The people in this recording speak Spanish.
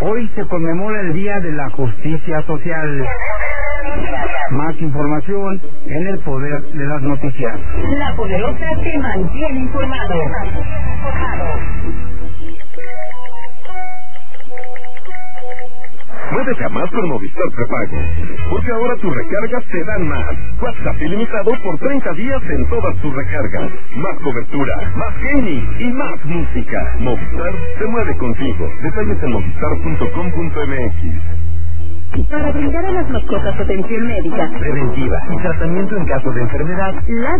Hoy se conmemora el Día de la Justicia Social. Más información en el poder de las noticias. La Poderosa te mantiene informado. No deja más con Movistar Prepago, porque ahora tus recargas te dan más. WhatsApp ilimitado por 30 días en todas tus recargas. Más cobertura, más gaming y más música. Movistar se mueve contigo. Detalles en movistar.com.mx. Para brindar a las mascotas atención médica preventiva y tratamiento en caso de enfermedad, la